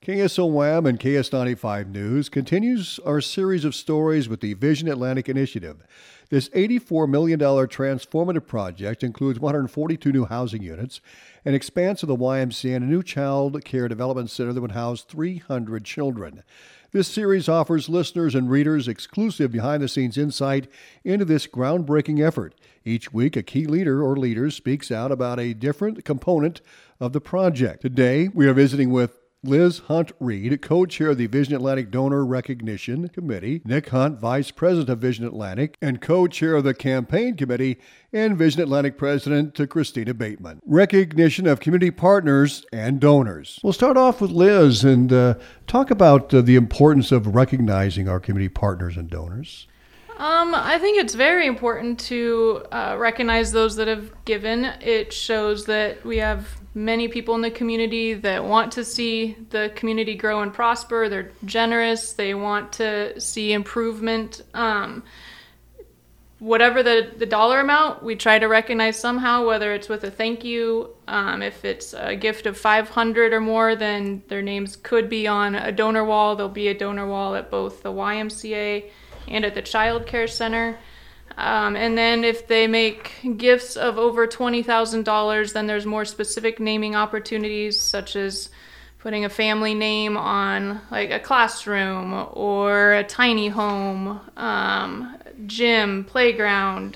KSOM and KS95 News continues our series of stories with the Vision Atlantic Initiative. This $84 million transformative project includes 142 new housing units, an expanse of the YMCA, and a new child care development center that would house 300 children. This series offers listeners and readers exclusive behind-the-scenes insight into this groundbreaking effort. Each week, a key leader or leaders speaks out about a different component of the project. Today, we are visiting with Liz Hunt Reed, co-chair of the Vision Atlantic Donor Recognition Committee, Nick Hunt, vice president of Vision Atlantic, and co-chair of the campaign committee, and Vision Atlantic president Christina Bateman. Recognition of community partners and donors. We'll start off with Liz and talk about the importance of recognizing our community partners and donors. I think it's very important to recognize those that have given. It shows that we have many people in the community that want to see the community grow and prosper. They're generous. They want to see improvement. Whatever the dollar amount, we try to recognize somehow, whether it's with a thank you. If it's a gift of $500 or more, then their names could be on a donor wall. There'll be a donor wall at both the YMCA and at the Child Care Center. And then if they make gifts of over $20,000, then there's more specific naming opportunities, such as putting a family name on like a classroom or a tiny home, gym, playground,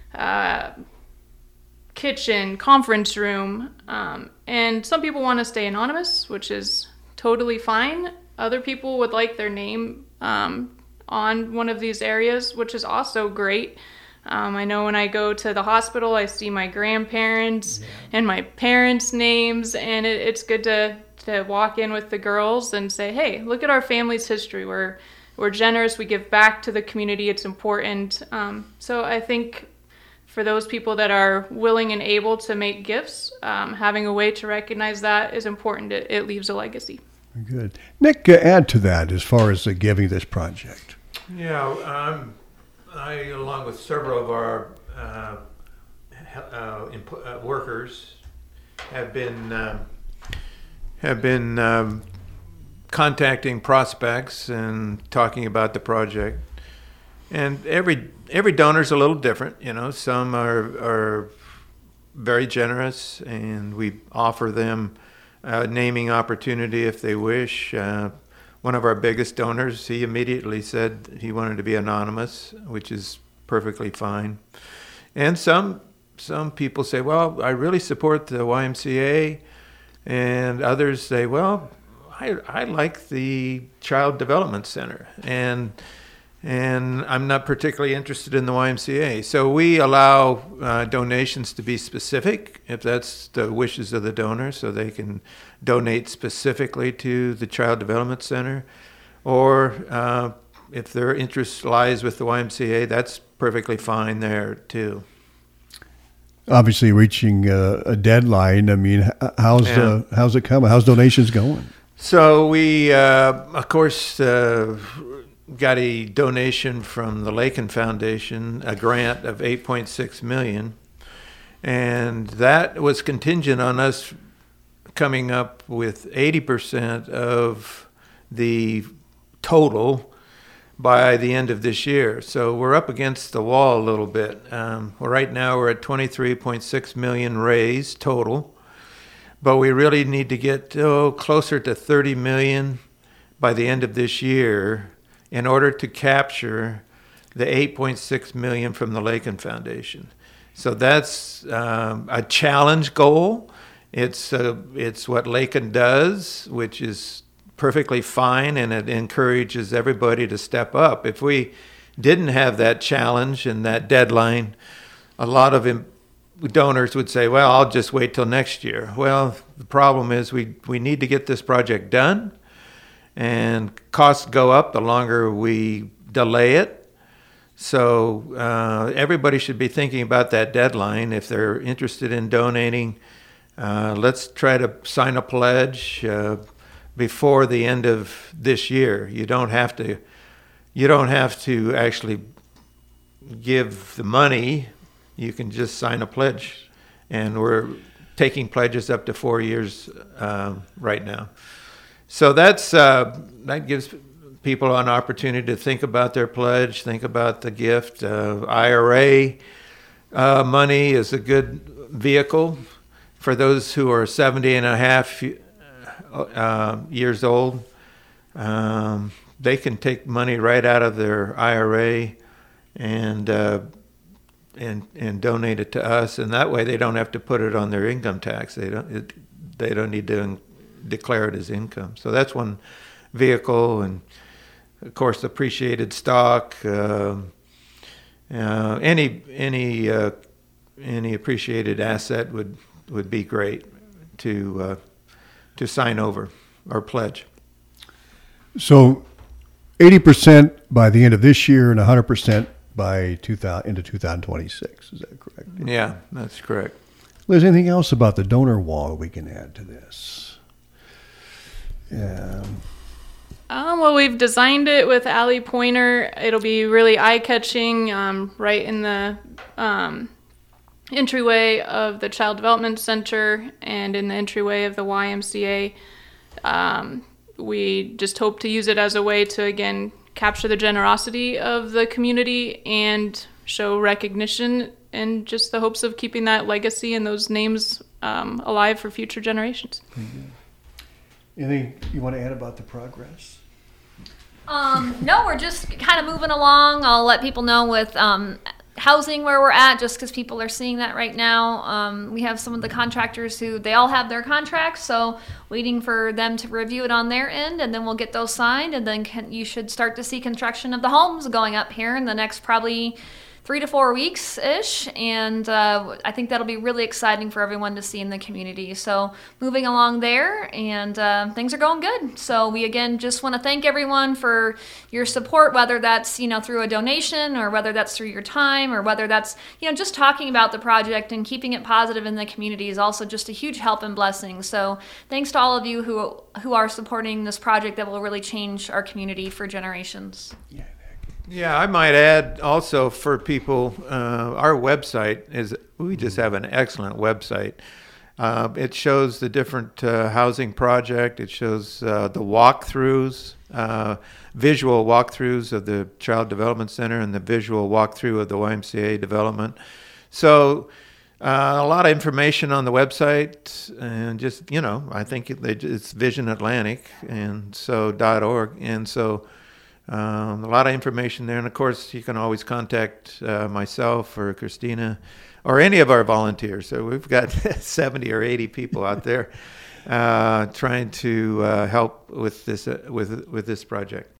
kitchen, conference room. And some people want to stay anonymous, which is totally fine. Other people would like their name on one of these areas, which is also great. I know when I go to the hospital, I see my grandparents and my parents' names, and it's good to walk in with the girls and say, hey, look at our family's history. We're generous. We give back to the community. It's important. So I think for those people that are willing and able to make gifts, having a way to recognize that is important. It leaves a legacy. Good. Nick, add to that as far as giving this project. Yeah, I, along with several of our workers, have been contacting prospects and talking about the project. And every donor's a little different. You know, some are very generous, and we offer them a naming opportunity if they wish. One of our biggest donors, he immediately said he wanted to be anonymous, which is perfectly fine. And some people say, well, I really support the YMCA. And others say, well, I like the Child Development Center. And I'm not particularly interested in the YMCA. So we allow donations to be specific, if that's the wishes of the donor, so they can donate specifically to the Child Development Center. Or if their interest lies with the YMCA, that's perfectly fine there too. Obviously, reaching a deadline. I mean, how's it coming? How's donations going? So we, of course, got a donation from the Lakin Foundation, a grant of $8.6 million, and that was contingent on us coming up with 80% of the total by the end of this year. So we're up against the wall a little bit. Right now we're at $23.6 million raised total, but we really need to get closer to $30 million by the end of this year in order to capture the $8.6 million from the Lakin Foundation. So that's a challenge goal. It's what Lakin does, which is perfectly fine, and it encourages everybody to step up. If we didn't have that challenge and that deadline, a lot of donors would say, well, I'll just wait till next year. Well, the problem is we need to get this project done, and costs go up the longer we delay it. So everybody should be thinking about that deadline. If they're interested in donating, let's try to sign a pledge before the end of this year. You don't have to actually give the money. You can just sign a pledge, and we're taking pledges up to 4 years right now. So that gives people an opportunity to think about their pledge, think about the gift. IRA money is a good vehicle for those who are 70 and a half years old. They can take money right out of their IRA and donate it to us, and that way they don't have to put it on their income tax. They don't need to declare it as income. So that's one vehicle, and of course appreciated stock. Any appreciated asset would be great to sign over or pledge. So 80% by the end of this year and 100% by into 2026. Is that correct? Yeah, that's correct. Liz, anything else about the donor wall we can add to this? Yeah. Well, we've designed it with Allie Pointer. It'll be really eye-catching, right in the entryway of the Child Development Center and in the entryway of the YMCA. We just hope to use it as a way to, again, capture the generosity of the community and show recognition, and just the hopes of keeping that legacy and those names alive for future generations. Mm-hmm. Anything you want to add about the progress? No, we're just kind of moving along. I'll let people know with housing where we're at, just because people are seeing that right now. We have some of the contractors who, they all have their contracts, so waiting for them to review it on their end, and then we'll get those signed, and then you should start to see construction of the homes going up here in the next probably 3 to 4 weeks-ish, and I think that'll be really exciting for everyone to see in the community. So moving along there, and things are going good. So we, again, just want to thank everyone for your support, whether that's, through a donation, or whether that's through your time, or whether that's, just talking about the project and keeping it positive in the community is also just a huge help and blessing. So thanks to all of you who are supporting this project that will really change our community for generations. Yeah. Yeah, I might add also for people, our website we just have an excellent website. It shows the different housing project. It shows the walkthroughs, visual walkthroughs of the Child Development Center and the visual walkthrough of the YMCA development. So a lot of information on the website, and just, I think it's Vision Atlantic, and so .org, and so a lot of information there. And of course, you can always contact myself or Christina or any of our volunteers. So we've got 70 or 80 people out there trying to help with this project.